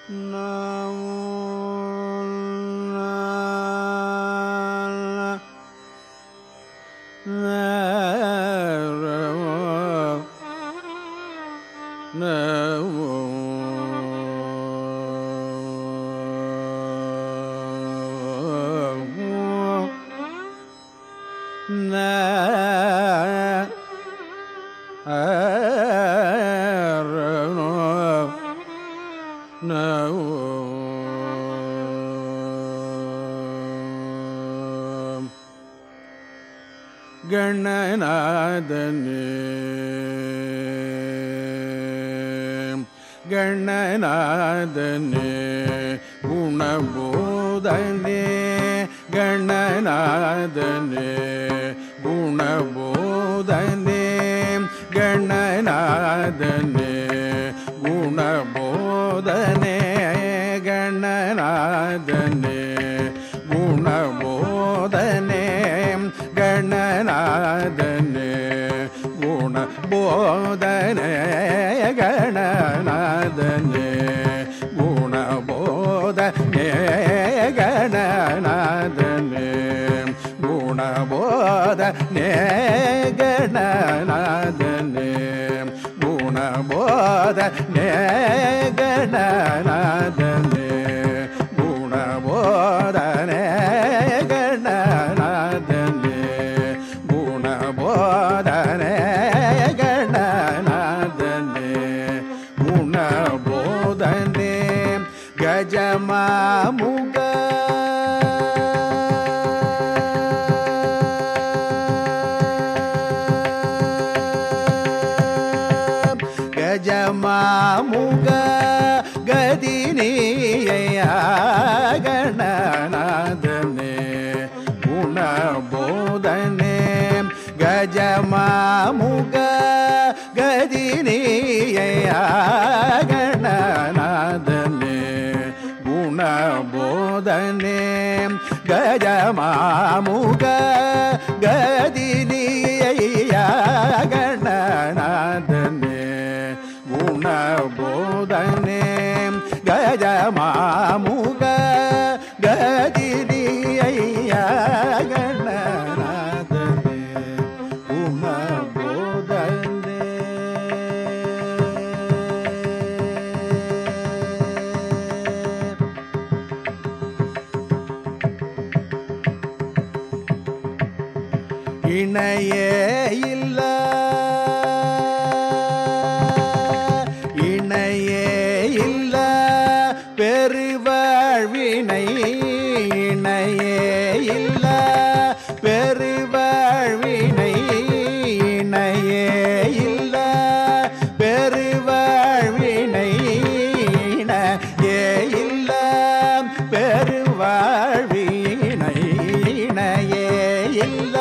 ಗಣನಾದನೆ ಗಣನಾದನೆ ಗುಣಬೋಧನೆ ಗಣನಾದನೆ ಗುಣಬೋಧನೆ ಗಣನಾದನೆ ಗುಣಬೋಧನೆ ಗಣನಾದನೆ ಗುಣಬೋಧನೆ ಗಣನಾದನೆ ಗುಣಬೋಧನೆ ಗಣನಾದನೆ ಗುಣಬೋಧನೆ ಗಣನಾದನೆ ಗುಣಬೋಧನೆ ಗಣನಾದನೆ ಗುಣಬೋಧನೆ ಗಣನಾದನೆ ಗುಣಬೋಧನೆ ಗಣನಾದನೆ ಗುಣಬೋಧನೆ ಗಣನಾದನೆ ಗುಣಬೋಧನೆ ಗಜಮಾಮುಗ ಗಜಮಾಮುಗ ಗದಿನಿಯ ಗಣನಾದನೆ ಗುಣಬೋಧನೆ ಗಜಮಾಮುಗ ಗದಿನಿಯ ಗಣನಾದನೆ ಗುಣಬೋಧನೆ ಗಜಮಾಮುಗ ಗದಿನಿಯ ಗಣನಾದನೆ ಗುಣಬೋಧನೆ ಗಜಮಾಮುಗ ಗದಿನಿಯ ಗಣನಾದನೆ ಗುಣಬೋಧನೆ இணையே இல்ல இணையே இல்ல பெருவாழ்வினை இணையே இல்ல பெருவாழ்வினை இணையே இல்ல பெருவாழ்வினை இணையே இல்ல பெருவாழ்வினை இணையே இல்ல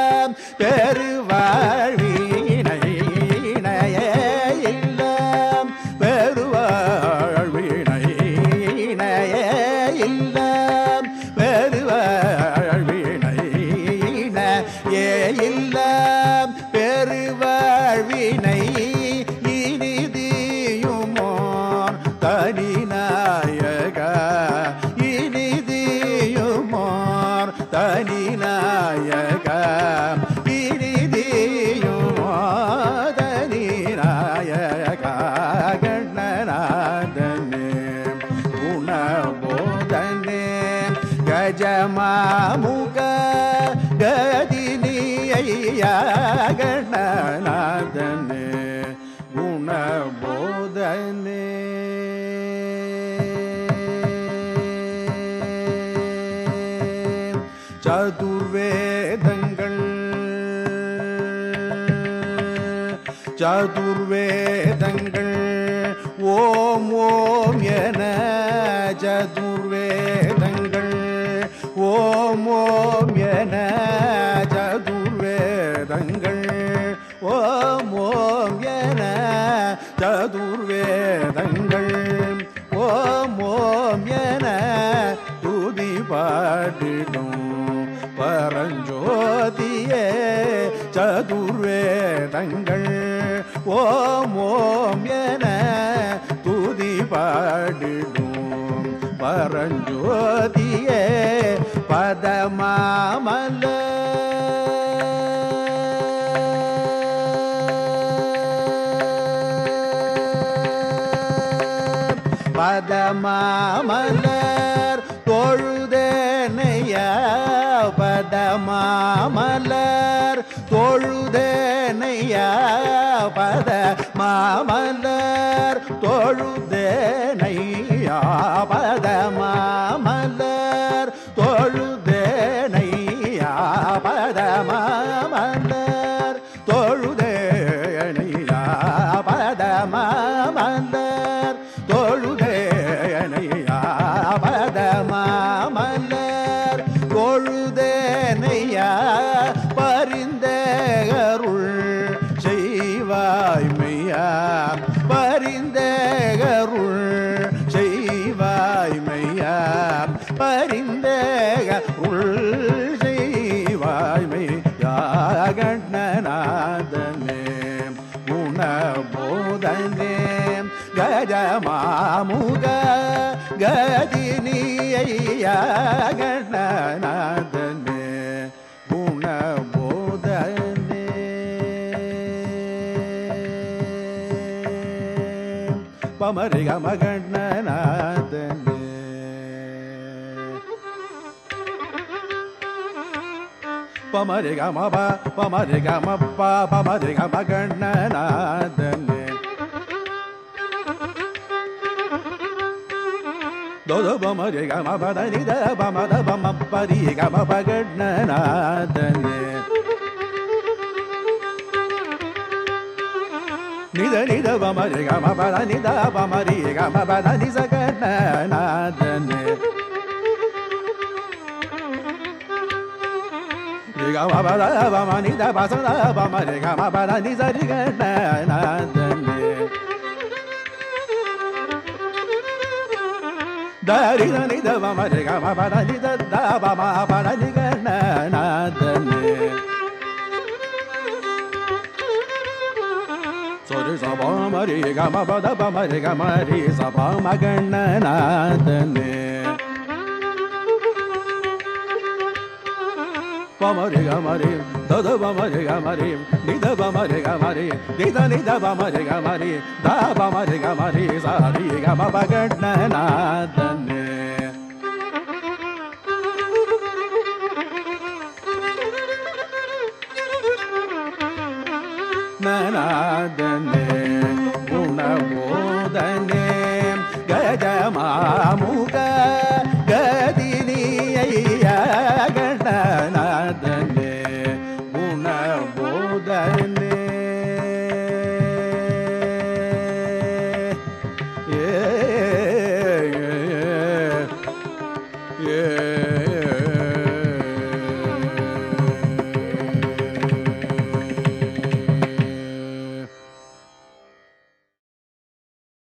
பெருவாழ்வினை இணையே இல்ல பெருவாழ்வினை இணையே இல்ல பெருவாழ்வினை இணையே இல்ல பெருவாழ்வினை இனிதியுமோர் தனிநாயக இனிதியுமோர் தனிநாயக ಗಜಮಾಮುಗ ಗದಿನಿಯ ಗಣನಾದನೆ ಗುಣಬೋಧನೆ சதுர்வேதங்கள் சதுர்வேதங்கள் ஓம் ஓம் என சதுர்வேதங்கள் ஓம் ஓம் என சதுர்வேதங்கள் ஓம் ஓம் என சதுர்வேதங்கள் ஓம் ஓம் என துதி பாடிடும் பரஞ்சோதியே சதுர்வேதங்கள் ஓம் ஓம் என துதி பாடிடும் பதமாமலர் தொழுதேனையா பதமாமலர் தொழுதேனையா பதமாமலர் தொழுதேனையா பதமாமலர் தொழுதேனையா பதமாமலர் தொழுதேனையா பதமாமலர் தொழுதேனையா பதமாமலர் தொழுதேனையா பரிந்தேகருள் செய்வாய்மையா பரிந்தேகருள் செய்வாய்மையா பரிந்தேகருள் செய்வாய்மையா கண்ணநாதனே குணபோதனே கஜமாமுக கதினியா கண்ணநாதனே குணபோதனே பமரி கம கண்ணநாதனே பமரி கம ப பமரி கம ப பமரி கம கண்ணநாதனே தோத பமரி கம பதனி த பமத பம பரி கம பகண்ணநாதனே நித நித பமரி கம பதனி த பமரி கம பதனி சகண்ணநாதனே கம பத பம நித பசத பமரி கம பதனி சரி கண்ணநாதனே dari dani da ba ma re ga ma ba dani da da ba ma ba dani ga na na dani so re sa ba ma re ga ma ba da ba ma re ga ma re sa ba ma ga na na dani ba ma re ga ma re da da ba ma re ga ma re ni da ba ma re ga ma re ni da ba ma re ga ma re da ba ma re ga ma re sa re ga ma ba ga na na dani na na dani